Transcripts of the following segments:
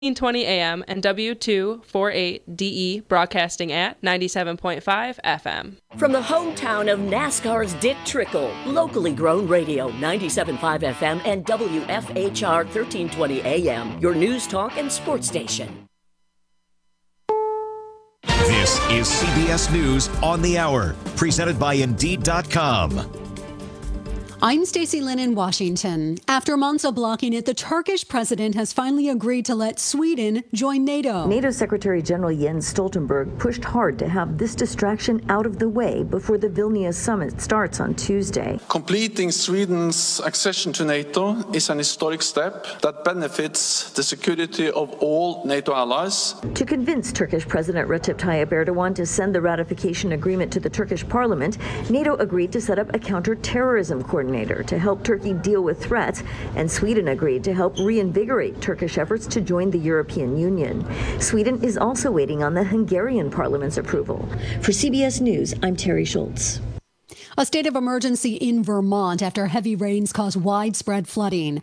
1320 AM and W248DE broadcasting at 97.5 FM. From the hometown of NASCAR's Dick Trickle, locally grown radio, 97.5 FM and WFHR 1320 AM, your news, talk, and sports station. This is CBS News on the Hour, presented by Indeed.com. I'm Stacey Lynn in Washington. After months of blocking it, the Turkish president has finally agreed to let Sweden join NATO. NATO Secretary General Jens Stoltenberg pushed hard to have this distraction out of the way before the Vilnius summit starts on Tuesday. Completing Sweden's accession to NATO is an historic step that benefits the security of all NATO allies. To convince Turkish President Recep Tayyip Erdogan to send the ratification agreement to the Turkish parliament, NATO agreed to set up a counter-terrorism coordinator to help Turkey deal with threats, and Sweden agreed to help reinvigorate Turkish efforts to join the European Union. Sweden is also waiting on the Hungarian parliament's approval. For CBS News, I'm Terry Schultz. A state of emergency in Vermont after heavy rains caused widespread flooding.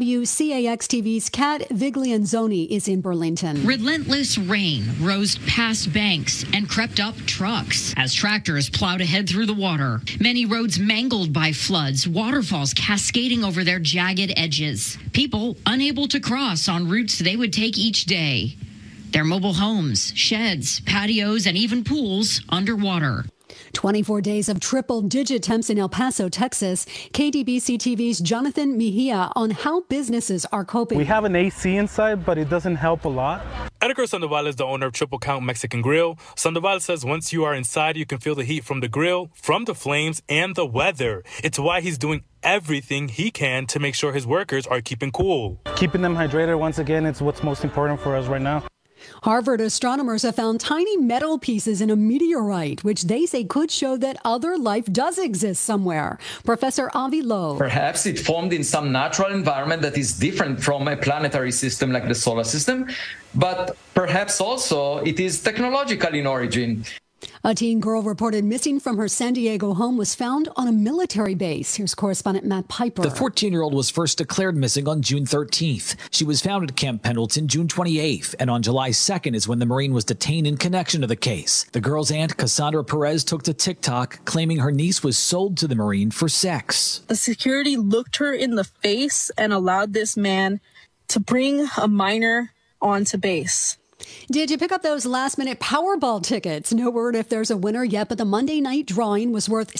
WCAX-TV's Kat Viglianzoni is in Burlington. Relentless rain rose past banks and crept up trucks as tractors plowed ahead through the water. Many roads mangled by floods, waterfalls cascading over their jagged edges. People unable to cross on routes they would take each day. Their mobile homes, sheds, patios, and even pools underwater. 24 days of triple-digit temps in El Paso, Texas. KDBC-TV's Jonathan Mejia on how businesses are coping. We have an AC inside, but it doesn't help a lot. Edgar Sandoval is the owner of Triple Count Mexican Grill. Sandoval says once you are inside, you can feel the heat from the grill, from the flames, and the weather. It's why he's doing everything he can to make sure his workers are keeping cool. Keeping them hydrated, once again, it's what's most important for us right now. Harvard astronomers have found tiny metal pieces in a meteorite, which they say could show that other life does exist somewhere. Professor Avi Loeb. Perhaps it formed in some natural environment that is different from a planetary system like the solar system, but perhaps also it is technological in origin. A teen girl reported missing from her San Diego home was found on a military base. Here's correspondent Matt Piper. The 14-year-old was first declared missing on June 13th. She was found at Camp Pendleton June 28th, and on July 2nd is when the Marine was detained in connection to the case. The girl's aunt, Cassandra Perez, took to TikTok, claiming her niece was sold to the Marine for sex. The security looked her in the face and allowed this man to bring a minor onto base. Did you pick up those last-minute Powerball tickets? No word if there's a winner yet, but the Monday night drawing was worth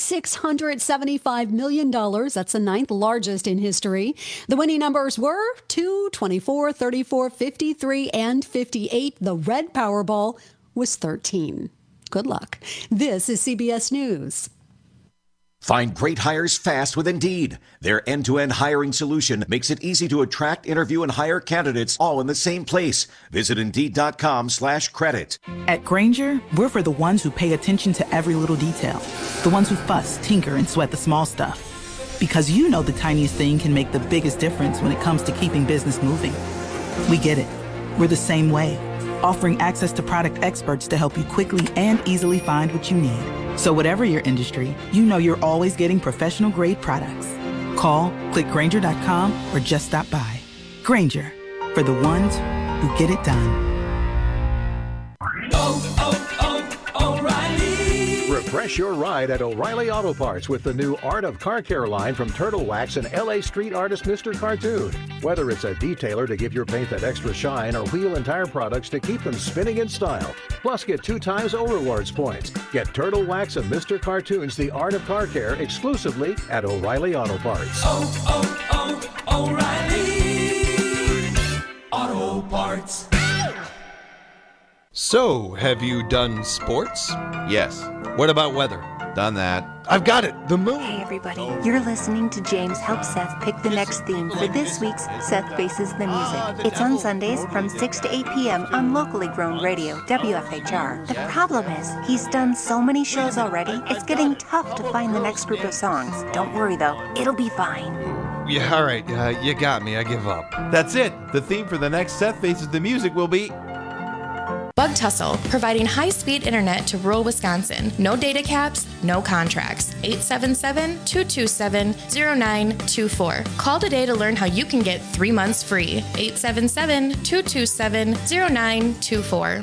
$675 million. That's the ninth largest in history. The winning numbers were 2, 24, 34, 53, and 58. The red Powerball was 13. Good luck. This is CBS News. Find great hires fast with Indeed. Their end-to-end hiring solution makes it easy to attract, interview, and hire candidates all in the same place. Visit Indeed.com/credit. At Grainger, we're for the ones who pay attention to every little detail. The ones who fuss, tinker, and sweat the small stuff. Because you know the tiniest thing can make the biggest difference when it comes to keeping business moving. We get it. We're the same way. Offering access to product experts to help you quickly and easily find what you need. So whatever your industry, you know you're always getting professional-grade products. Call, click Grainger.com, or just stop by. Grainger, for the ones who get it done. O'Reilly! Refresh your ride at O'Reilly Auto Parts with the new Art of Car Care line from Turtle Wax and LA street artist Mr. Cartoon. Whether it's a detailer to give your paint that extra shine or wheel and tire products to keep them spinning in style. Plus, get 2 times O-Rewards points. Get Turtle Wax and Mr. Cartoon's The Art of Car Care exclusively at O'Reilly Auto Parts. O'Reilly Auto Parts. So, have you done sports? Yes. What about weather? Done that. I've got it. The moon. Hey, everybody. You're listening to James help Seth pick the next theme for this week's Seth Faces the Music. It's on Sundays from 6 to 8 p.m. on locally grown radio, WFHR. The problem is, he's done so many shows already, it's getting tough to find the next group of songs. Don't worry, though. It'll be fine. Yeah, all right. You got me. I give up. That's it. The theme for the next Seth Faces the Music will be Web Tussle, providing high-speed internet to rural Wisconsin. No data caps, no contracts. 877-227-0924. Call today to learn how you can get 3 months free. 877-227-0924.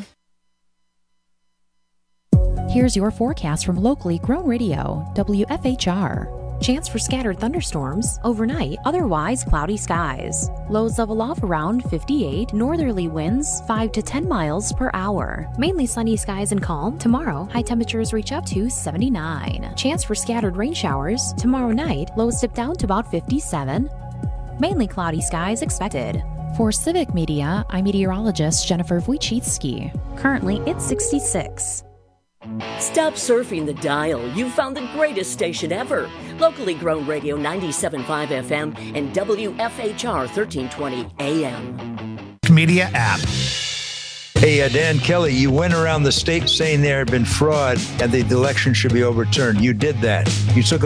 Here's your forecast from locally grown radio, WFHR. Chance for scattered thunderstorms overnight, otherwise cloudy skies. Lows level off around 58, northerly winds 5 to 10 miles per hour. Mainly sunny skies and calm. Tomorrow, high temperatures reach up to 79. Chance for scattered rain showers. Tomorrow night, lows dip down to about 57. Mainly cloudy skies expected. For Civic Media, I'm meteorologist Jennifer Wojcicki. Currently, it's 66. Stop surfing the dial. You've found the greatest station ever. Locally grown radio 97.5 FM and WFHR 1320 AM. Media app. Hey, Dan Kelly, you went around the state saying there had been fraud and the election should be overturned. You did that. You took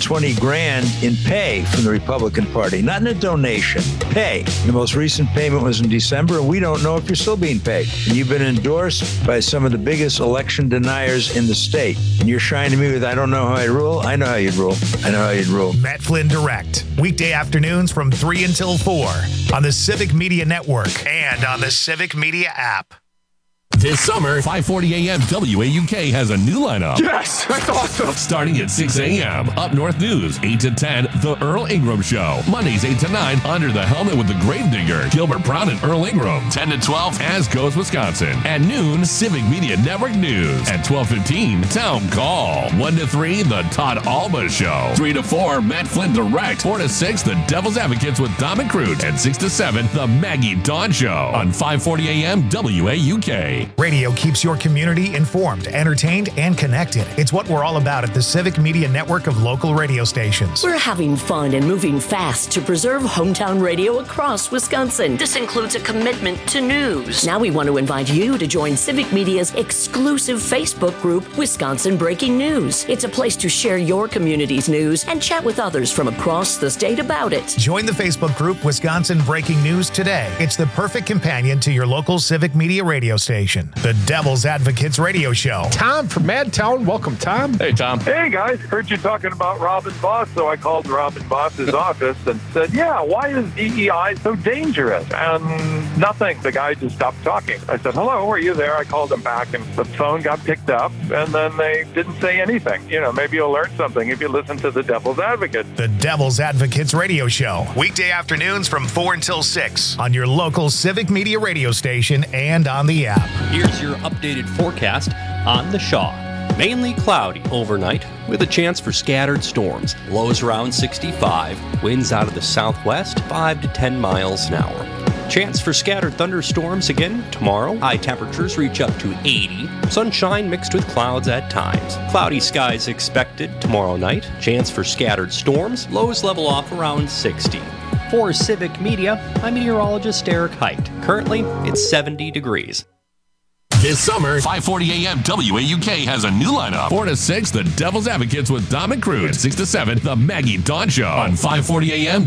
$120,000 in pay from the Republican Party, not in a donation, pay. Your most recent payment was in December, and we don't know if you're still being paid. And you've been endorsed by some of the biggest election deniers in the state. And you're shining me with, I don't know how I rule. I know how you'd rule. I know how you'd rule. Matt Flynn Direct, weekday afternoons from 3 until 4 on the Civic Media Network and on the Civic Media app. This summer, 540 AM WAUK has a new lineup. Yes, that's awesome. Starting at 6 a.m., Up North News, 8 to 10, The Earl Ingram Show. Mondays, 8 to 9, Under the Helmet with the Gravedigger, Gilbert Brown and Earl Ingram. 10 to 12, As Goes Wisconsin. At noon, Civic Media Network News. At 12:15, Town Call. 1 to 3, The Todd Alba Show. 3 to 4, Matt Flynn Direct. 4 to 6, The Devil's Advocates with Dom McCroot. And 6 to 7, The Maggie Dawn Show on 540 AM WAUK. Radio keeps your community informed, entertained, and connected. It's what we're all about at the Civic Media Network of local radio stations. We're having fun and moving fast to preserve hometown radio across Wisconsin. This includes a commitment to news. Now we want to invite you to join Civic Media's exclusive Facebook group, Wisconsin Breaking News. It's a place to share your community's news and chat with others from across the state about it. Join the Facebook group, Wisconsin Breaking News today. It's the perfect companion to your local Civic Media radio station. The Devil's Advocates radio show. Tom from Madtown. Welcome, Tom. Hey, Tom. Hey, guys. Heard you talking about Robin Voss, so I called Robin Voss's office and said, yeah, why is DEI so dangerous? And nothing. The guy just stopped talking. I said, hello, are you there? I called him back, and the phone got picked up, and then they didn't say anything. You know, maybe you'll learn something if you listen to the Devil's Advocate. The Devil's Advocates radio show. Weekday afternoons from 4 until 6 on your local Civic Media radio station and on the app. Here's your updated forecast on the Shaw. Mainly cloudy overnight with a chance for scattered storms. Lows around 65. Winds out of the southwest 5 to 10 miles an hour. Chance for scattered thunderstorms again tomorrow. High temperatures reach up to 80. Sunshine mixed with clouds at times. Cloudy skies expected tomorrow night. Chance for scattered storms. Lows level off around 60. For Civic Media, I'm meteorologist Eric Height. Currently, it's 70 degrees. This summer, 540 AM WAUK has a new lineup. 4 to 6, The Devil's Advocates with Dom McCroot. And 6 to 7, The Maggie Dawn Show on 540 AM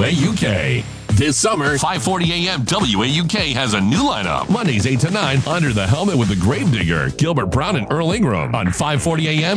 WAUK. This summer, 540 AM WAUK has a new lineup. Mondays, 8 to 9, Under the Helmet with the Gravedigger, Gilbert Brown and Earl Ingram on 540 AM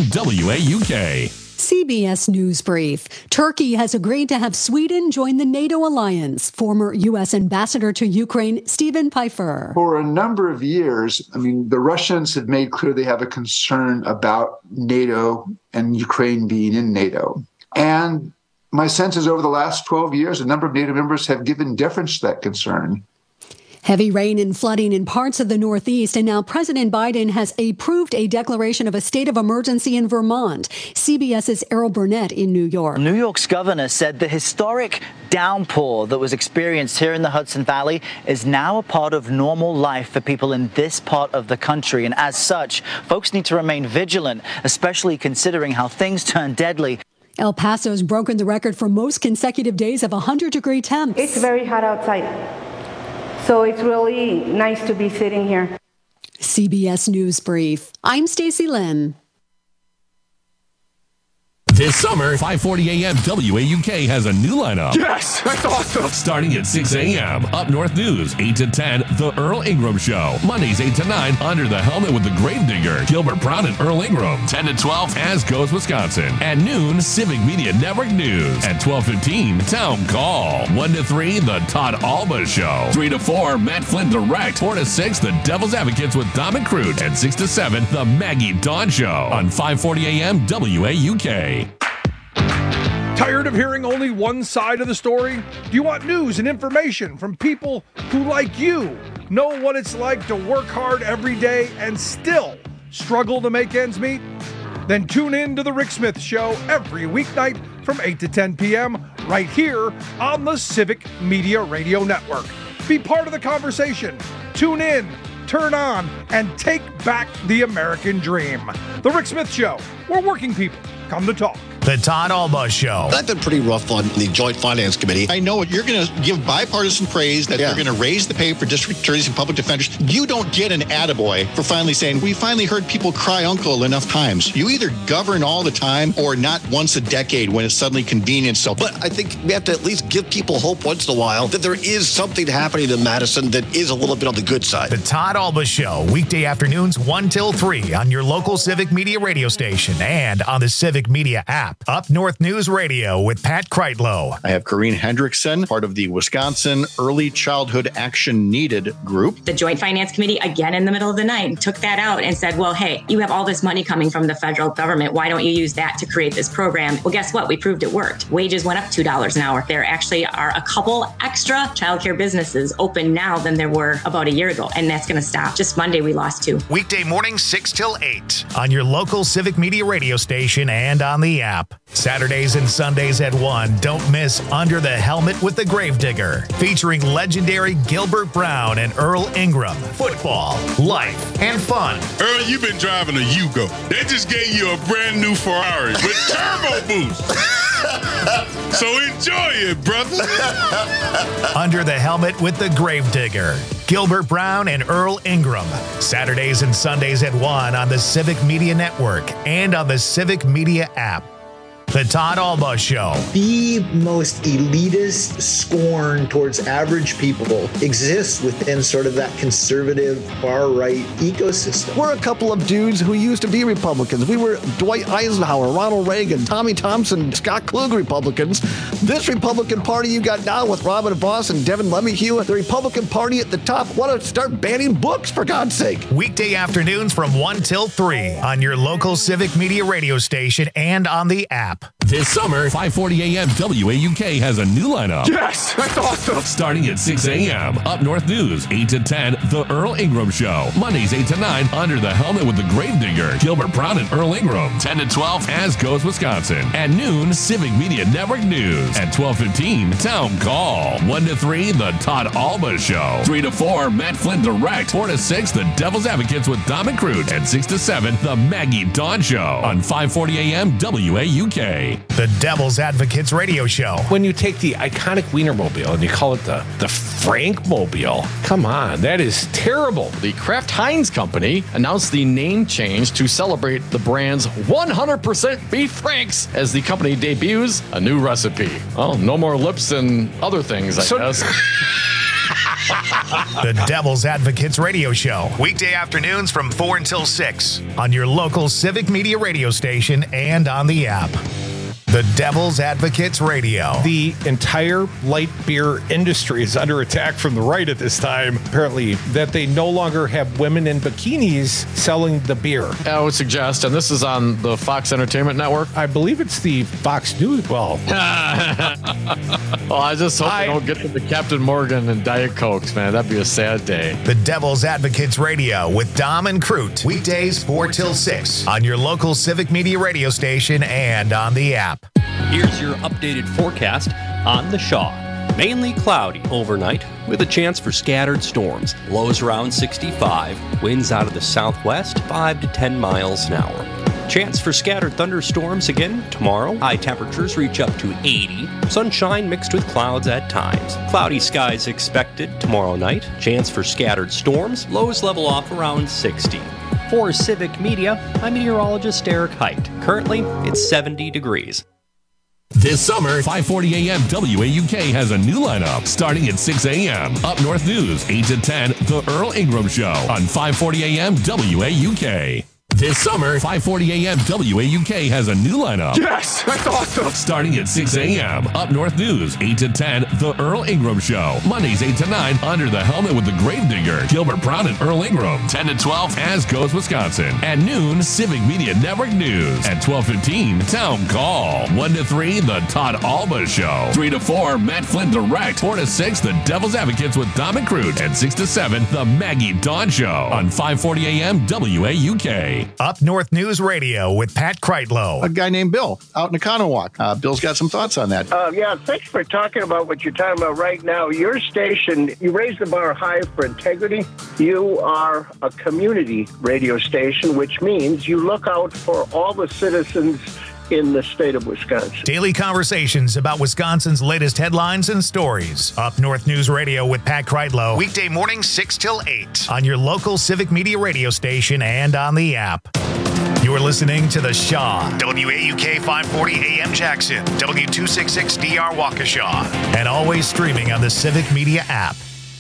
WAUK. CBS News Brief. Turkey has agreed to have Sweden join the NATO alliance. Former U.S. Ambassador to Ukraine, Stephen Pfeiffer. For a number of years, the Russians have made clear they have a concern about NATO and Ukraine being in NATO. And my sense is over the last 12 years, a number of NATO members have given deference to that concern. Heavy rain and flooding in parts of the Northeast, and now President Biden has approved a declaration of a state of emergency in Vermont. CBS's Errol Burnett in New York. New York's governor said the historic downpour that was experienced here in the Hudson Valley is now a part of normal life for people in this part of the country. And as such, folks need to remain vigilant, especially considering how things turn deadly. El Paso's broken the record for most consecutive days of 100-degree temps. It's very hot outside. So it's really nice to be sitting here. CBS News Brief. I'm Stacey Lynn. This summer, 540 a.m. WAUK has a new lineup. Yes, that's awesome. Starting at 6 a.m. Up North News, 8 to 10, The Earl Ingram Show. Mondays, 8 to 9, Under the Helmet with the Gravedigger, Gilbert Brown and Earl Ingram. 10 to 12, As Goes Wisconsin. At noon, Civic Media Network News. At 12:15, Town Call. 1 to 3, The Todd Alba Show. 3 to 4, Matt Flynn Direct. 4 to 6, The Devil's Advocates with Dom and Crute. And 6 to 7, The Maggie Dawn Show on 540 a.m. WAUK. Tired of hearing only one side of the story? Do you want news and information from people who, like you, know what it's like to work hard every day and still struggle to make ends meet? Then tune in to The Rick Smith Show every weeknight from 8 to 10 p.m. right here on the Civic Media Radio Network. Be part of the conversation. Tune in, turn on, and take back the American dream. The Rick Smith Show, where working people come to talk. The Todd Alba Show. I've been pretty rough on the Joint Finance Committee. I know you're going to give bipartisan praise that they're going to raise the pay for district attorneys and public defenders. You don't get an attaboy for finally saying, we finally heard people cry uncle enough times. You either govern all the time or not once a decade when it's suddenly convenient. So, but I think we have to at least give people hope once in a while that there is something happening in Madison that is a little bit on the good side. The Todd Alba Show, weekday afternoons 1 till 3 on your local Civic Media radio station and on the Civic Media app. Up North News Radio with Pat Kreitlow. I have Corrine Hendrickson, part of the Wisconsin Early Childhood Action Needed group. The Joint Finance Committee, again in the middle of the night, took that out and said, well, hey, you have all this money coming from the federal government. Why don't you use that to create this program? Well, guess what? We proved it worked. Wages went up $2 an hour. There actually are a couple extra childcare businesses open now than there were about a year ago, and that's going to stop. Just Monday, we lost 2. Weekday mornings 6 till 8 on your local Civic Media radio station and on the app. Saturdays and Sundays at 1, don't miss Under the Helmet with the Gravedigger, featuring legendary Gilbert Brown and Earl Ingram. Football, life, and fun. Earl, you've been driving a Yugo. They just gave you a brand new Ferrari with turbo boost. So enjoy it, brother. Under the Helmet with the Gravedigger, Gilbert Brown and Earl Ingram. Saturdays and Sundays at 1 on the Civic Media Network and on the Civic Media app. The Todd Alba Show. The most elitist scorn towards average people exists within sort of that conservative far-right ecosystem. We're a couple of dudes who used to be Republicans. We were Dwight Eisenhower, Ronald Reagan, Tommy Thompson, Scott Klug Republicans. This Republican Party you got now with Robin Voss and Devin Lemahue, the Republican Party at the top, want to start banning books, for God's sake. Weekday afternoons from 1 till 3 on your local Civic Media radio station and on the app. This summer, 540 a.m. WAUK has a new lineup. Yes, that's awesome. Starting at 6 a.m. Up North News, 8 to 10, The Earl Ingram Show. Mondays, 8 to 9, Under the Helmet with the Gravedigger, Gilbert Brown and Earl Ingram. 10 to 12, As Goes Wisconsin. At noon, Civic Media Network News. At 12:15, Town Call. 1 to 3, The Todd Alba Show. 3 to 4, Matt Flynn Direct. 4 to 6, The Devil's Advocates with Dom and Crute. And 6 to 7, The Maggie Dawn Show on 540 a.m. WAUK. The Devil's Advocates radio show. When you take the iconic Wienermobile and you call it the Frankmobile, come on, that is terrible. The Kraft Heinz Company announced the name change to celebrate the brand's 100% beef Franks as the company debuts a new recipe. Well, no more lips and other things, I guess. The Devil's Advocates radio show. Weekday afternoons from 4 until 6 on your local Civic Media radio station and on the app. The Devil's Advocates Radio. The entire light beer industry is under attack from the right at this time, apparently, that they no longer have women in bikinis selling the beer. I would suggest, and this is on the Fox Entertainment Network. I believe it's the Fox News. Well, I just hope they don't get to the Captain Morgan and Diet Cokes, man. That'd be a sad day. The Devil's Advocates Radio with Dom and Crute. Weekdays 4 till 6 on your local Civic Media radio station and on the app. Here's your updated forecast on the Shaw. Mainly cloudy overnight with a chance for scattered storms. Lows around 65. Winds out of the southwest 5 to 10 miles an hour. Chance for scattered thunderstorms again tomorrow. High temperatures reach up to 80. Sunshine mixed with clouds at times. Cloudy skies expected tomorrow night. Chance for scattered storms. Lows level off around 60. For Civic Media, I'm meteorologist Eric Height. Currently, it's 70 degrees. This summer, 540 AM WAUK has a new lineup starting at 6 a.m. Up North News, 8 to 10, The Earl Ingram Show on 540 AM WAUK. This summer, 540 AM WAUK has a new lineup. Yes, that's awesome. Starting at 6 a.m. Up North News, 8 to 10, The Earl Ingram Show. Mondays, 8 to 9, Under the Helmet with the Gravedigger, Gilbert Brown and Earl Ingram. 10 to 12, As Goes Wisconsin. At noon, Civic Media Network News. At 12:15, Town Call. 1 to 3, The Todd Alba Show. 3 to 4, Matt Flynn Direct. 4 to 6, The Devil's Advocates with Dom McCroot. And 6 to 7, The Maggie Dawn Show on 540 AM WAUK. Up North News Radio with Pat Kreitlow. A guy named Bill out in Economowoc. Bill's got some thoughts on that. Yeah, thanks for talking about what you're talking about right now. Your station, you raise the bar high for integrity. You are a community radio station, which means you look out for all the citizens in the state of Wisconsin. Daily conversations about Wisconsin's latest headlines and stories. Up North News Radio with Pat Kreitlow. Weekday mornings 6 till 8 on your local Civic Media radio station and on the app. You're listening to The Shaw. WAUK 540 AM Jackson. W266DR Waukesha. And always streaming on the Civic Media app.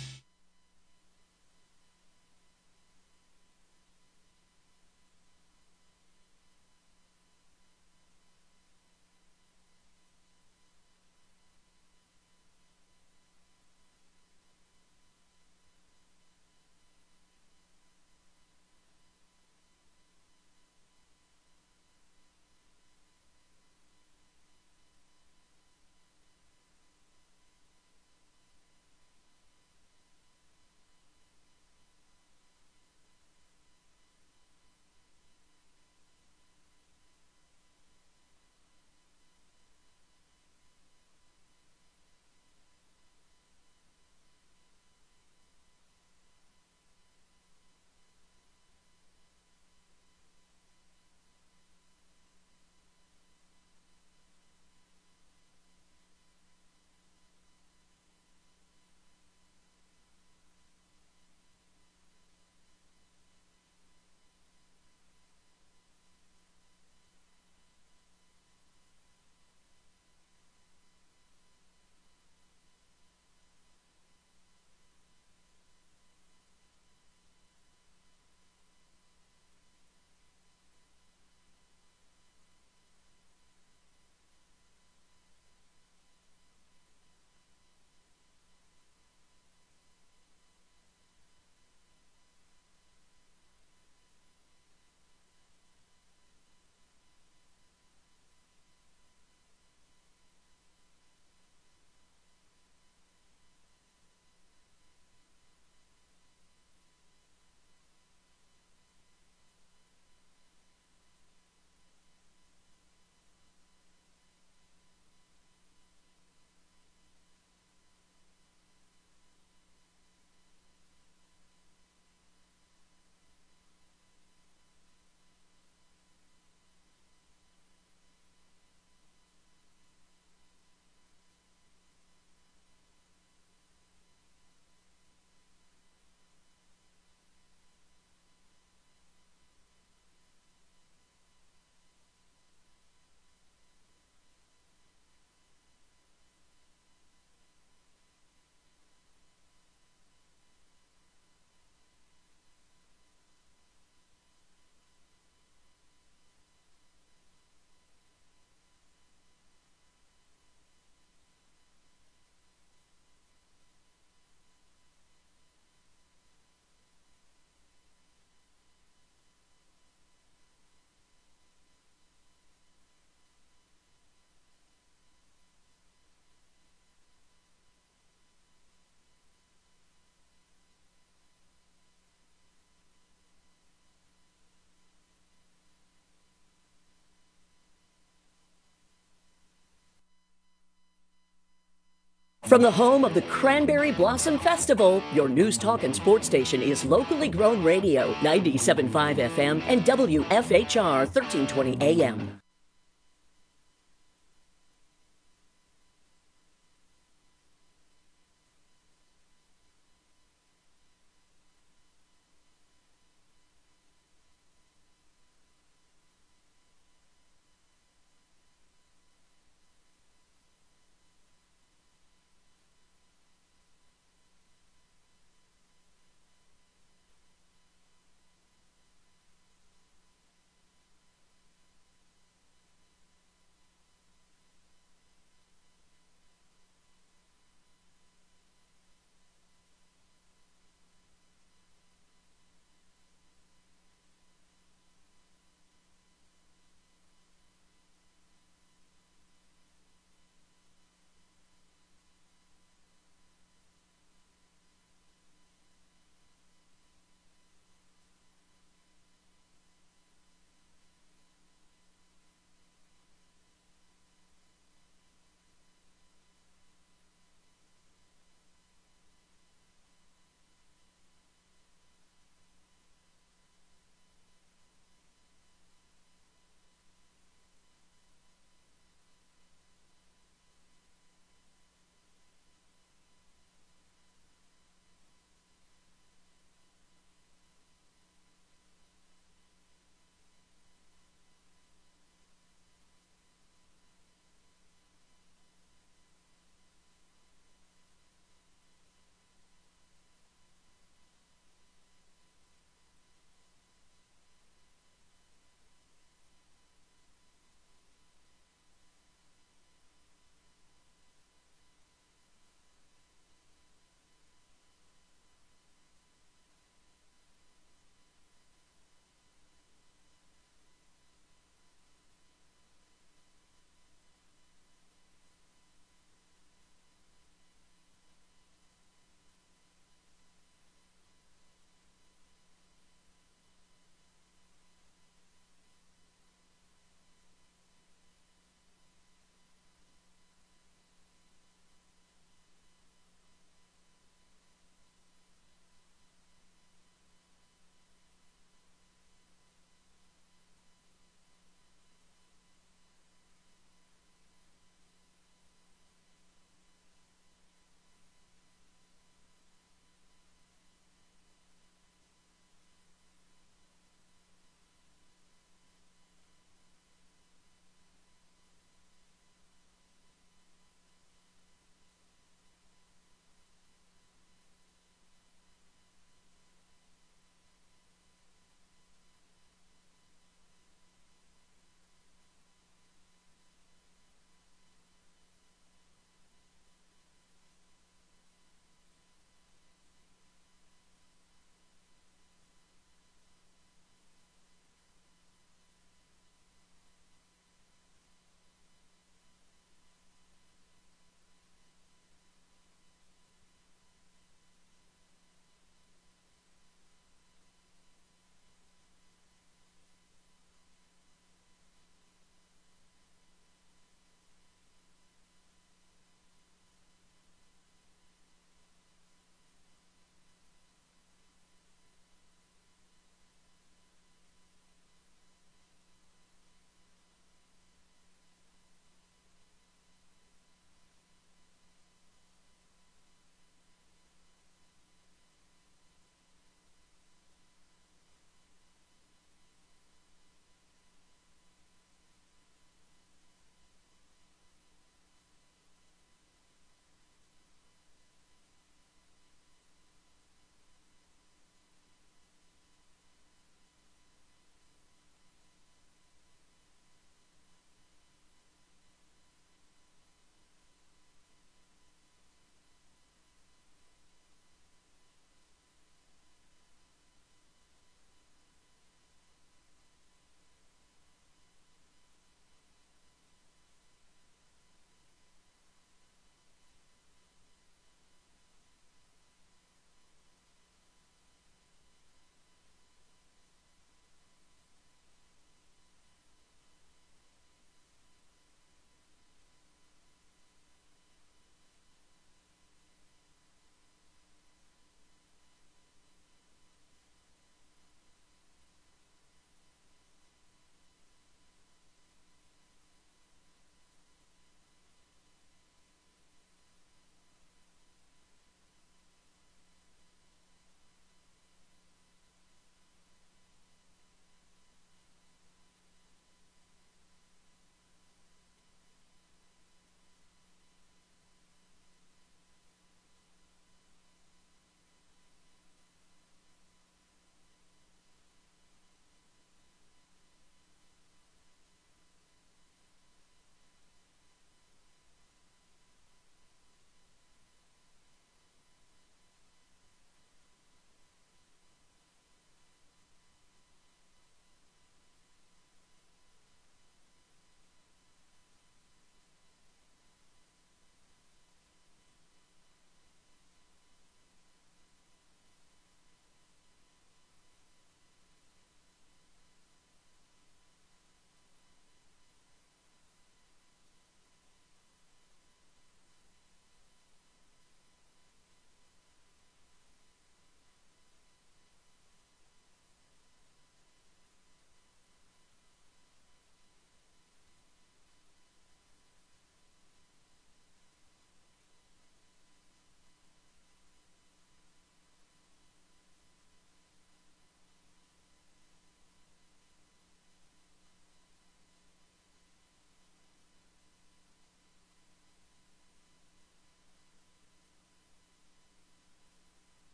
From the home of the Cranberry Blossom Festival, your news, talk, and sports station is locally grown radio, 97.5 FM and WFHR 1320 AM.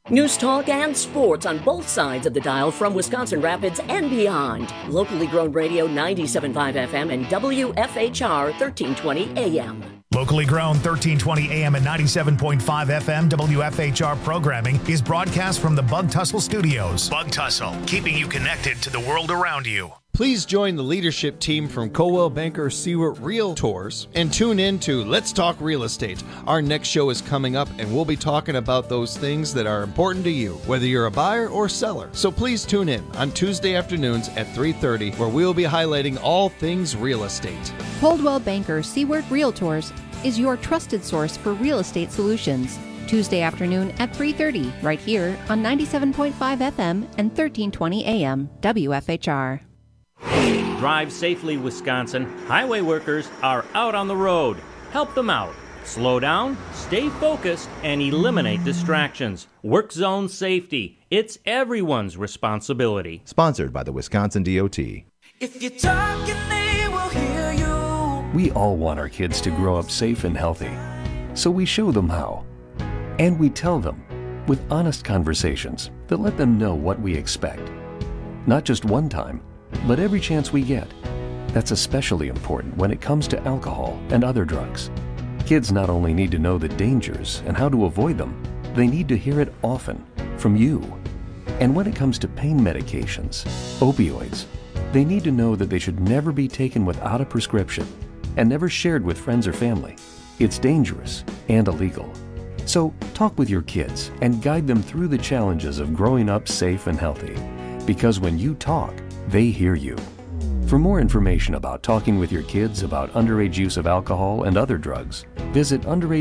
News talk and sports on both sides of the dial from Wisconsin Rapids and beyond. Locally grown radio 97.5 FM and WFHR 1320 AM. Locally grown 1320 AM and 97.5 FM WFHR programming is broadcast from the Bug Tussle Studios. Bug Tussle, keeping you connected to the world around you. Please join the leadership team from Coldwell Banker Seward Realtors and tune in to Let's Talk Real Estate. Our next show is coming up, and we'll be talking about those things that are important to you, whether you're a buyer or seller. So please tune in on Tuesday afternoons at 3:30, where we'll be highlighting all things real estate. Coldwell Banker Seward Realtors is your trusted source for real estate solutions. Tuesday afternoon at 3:30, right here on 97.5 FM and 1320 AM WFHR. Drive safely, Wisconsin. Highway workers are out on the road. Help them out. Slow down, stay focused, and eliminate distractions. Work zone safety. It's everyone's responsibility. Sponsored by the Wisconsin DOT. If you're talking, they will hear you. We all want our kids to grow up safe and healthy. So we show them how. And we tell them with honest conversations that let them know what we expect. Not just one time, but every chance we get. That's especially important when it comes to alcohol and other drugs. Kids not only need to know the dangers and how to avoid them, they need to hear it often from you. And when it comes to pain medications, opioids, they need to know that they should never be taken without a prescription and never shared with friends or family. It's dangerous and illegal. So talk with your kids and guide them through the challenges of growing up safe and healthy. Because when you talk, they hear you. For more information about talking with your kids about underage use of alcohol and other drugs, visit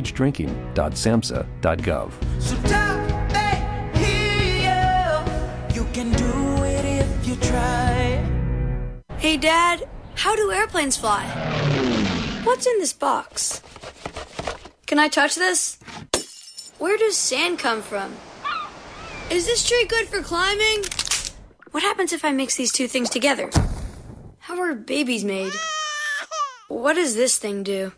underagedrinking.samhsa.gov. So talk, they hear you. You can do it if you try. Hey, Dad, how do airplanes fly? What's in this box? Can I touch this? Where does sand come from? Is this tree good for climbing? What happens if I mix these two things together? How are babies made? What does this thing do?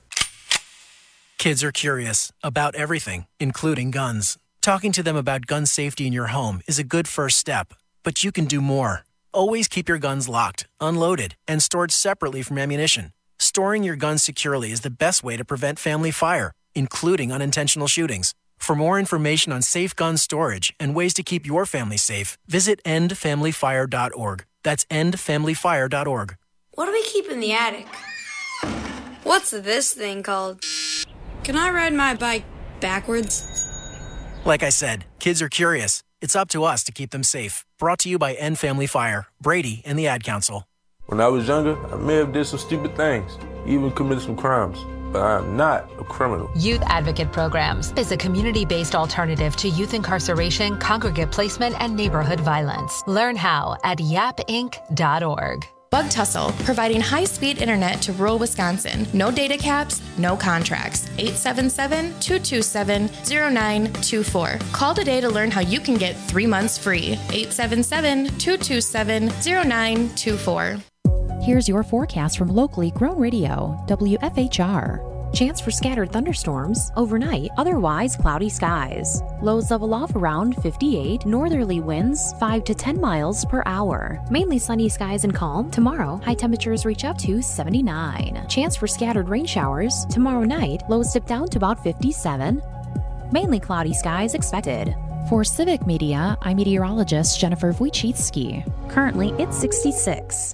Kids are curious about everything, including guns. Talking to them about gun safety in your home is a good first step, but you can do more. Always keep your guns locked, unloaded, and stored separately from ammunition. Storing your guns securely is the best way to prevent family fire, including unintentional shootings. For more information on safe gun storage and ways to keep your family safe, visit endfamilyfire.org. That's endfamilyfire.org. What do we keep in the attic? What's this thing called? Can I ride my bike backwards? Like I said, kids are curious. It's up to us to keep them safe. Brought to you by End Family Fire, Brady, and the Ad Council. When I was younger, I may have did some stupid things, even committed some crimes. But I am not a criminal. Youth Advocate Programs is a community-based alternative to youth incarceration, congregate placement, and neighborhood violence. Learn how at yapinc.org. Bug Tussle, providing high-speed internet to rural Wisconsin. No data caps, no contracts. 877-227-0924. Call today to learn how you can get 3 months free. 877-227-0924. Here's your forecast from locally grown radio, WFHR. Chance for scattered thunderstorms overnight, otherwise cloudy skies. Lows level off around 58, northerly winds 5 to 10 miles per hour. Mainly sunny skies and calm. Tomorrow, high temperatures reach up to 79. Chance for scattered rain showers. Tomorrow night, lows dip down to about 57. Mainly cloudy skies expected. For Civic Media, I'm meteorologist Jennifer Wojcicki. Currently, it's 66.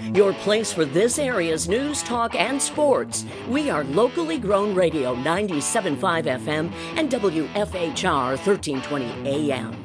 your place for this area's news, talk, and sports. We are locally grown radio 97.5 FM and WFHR 1320 AM.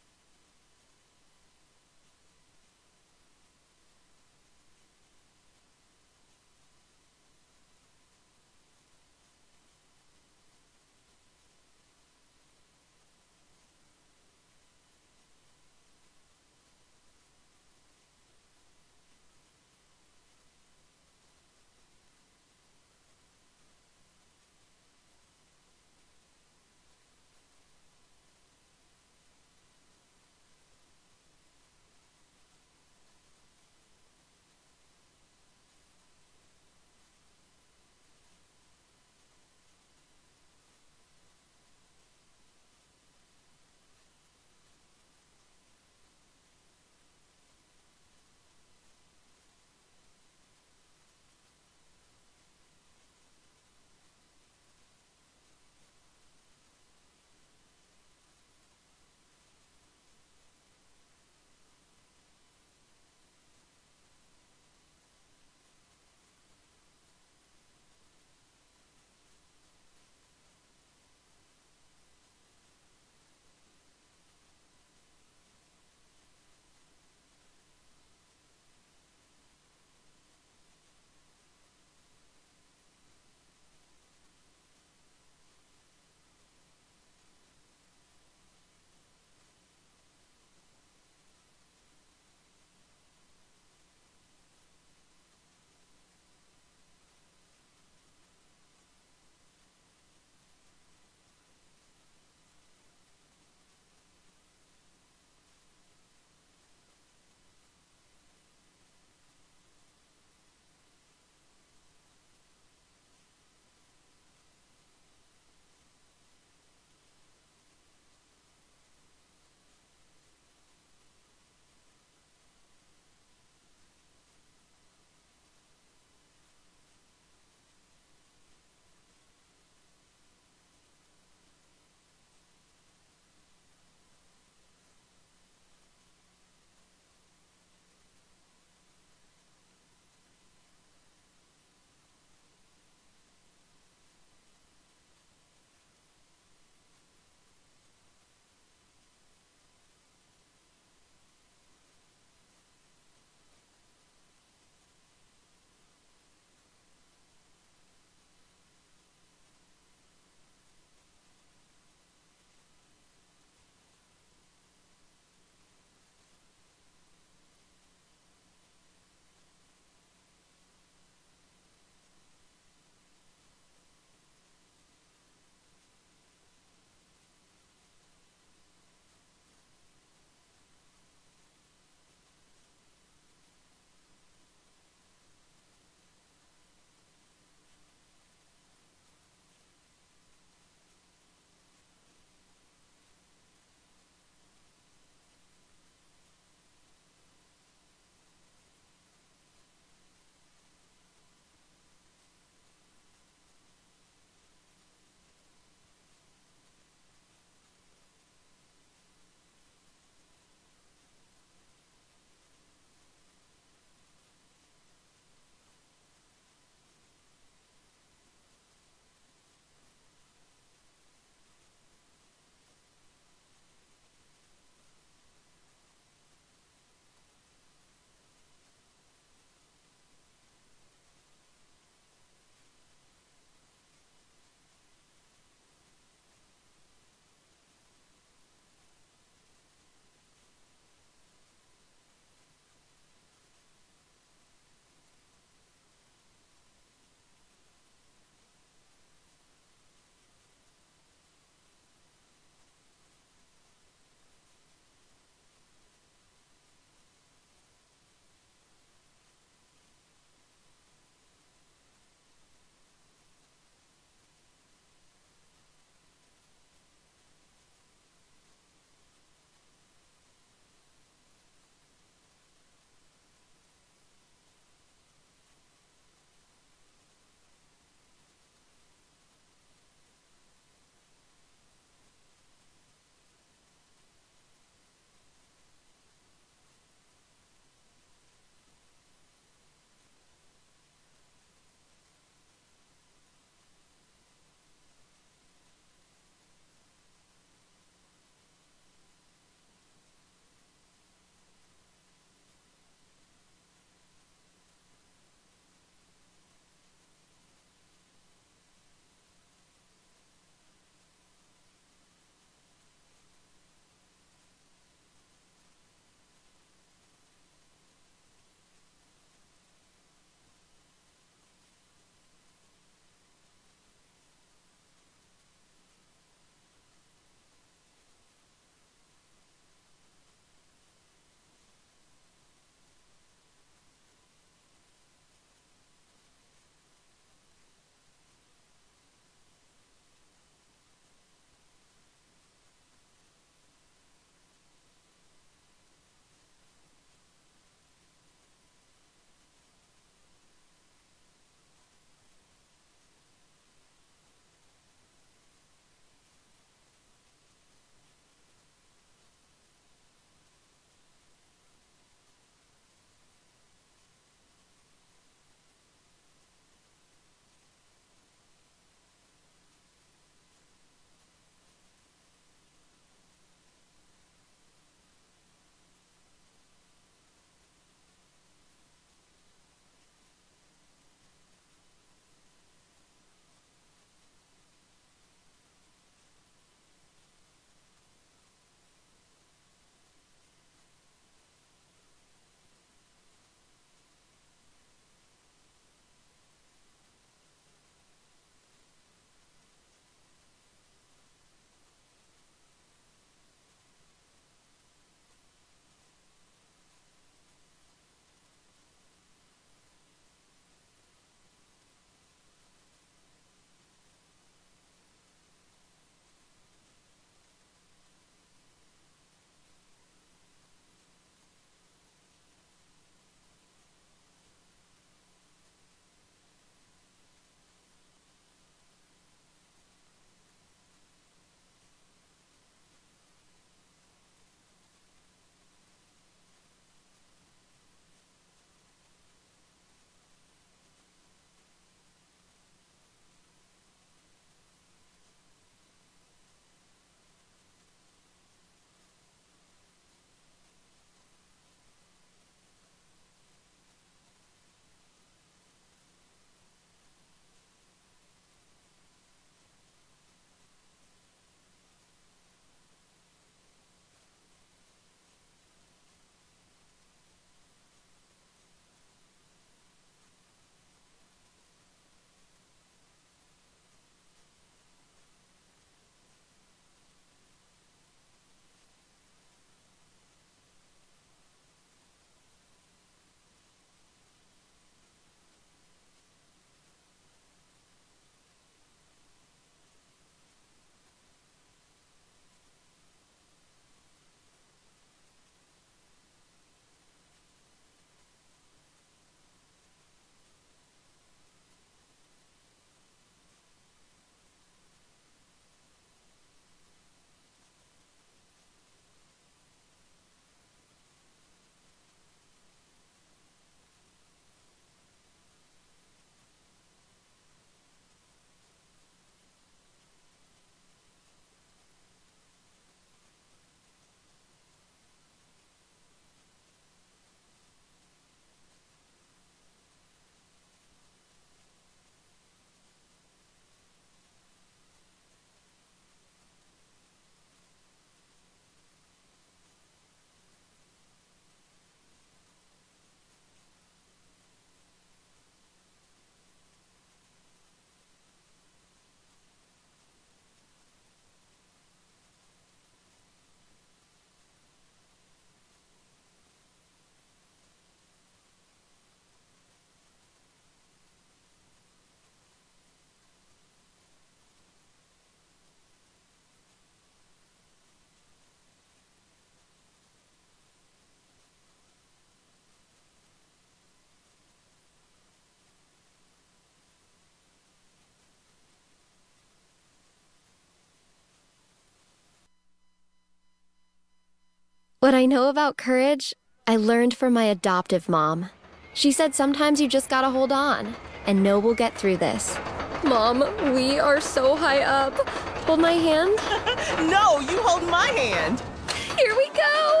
What I know about courage, I learned from my adoptive mom. She said sometimes you just gotta hold on and know we'll get through this. Mom, we are so high up. Hold my hand. No, you hold my hand. Here we go.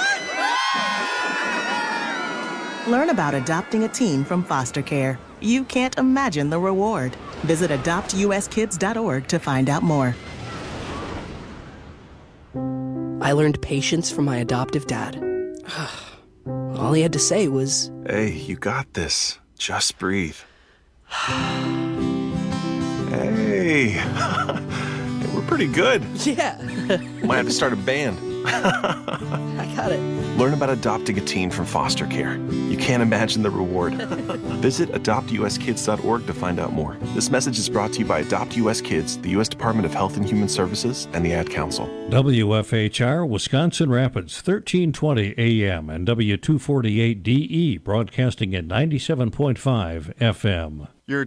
Learn about adopting a teen from foster care. You can't imagine the reward. Visit adoptuskids.org to find out more. I learned patience from my adoptive dad. All he had to say was, "Hey, you got this. Just breathe." Hey, we're pretty good. Yeah. Might have to start a band. I got it. Learn about adopting a teen from foster care. You can't imagine the reward. Visit adoptuskids.org to find out more. This message is brought to you by Adopt US Kids, the U.S. Department of Health and Human Services, and the Ad Council. WFHR, Wisconsin Rapids, 1320 AM and W248DE, broadcasting at 97.5 FM.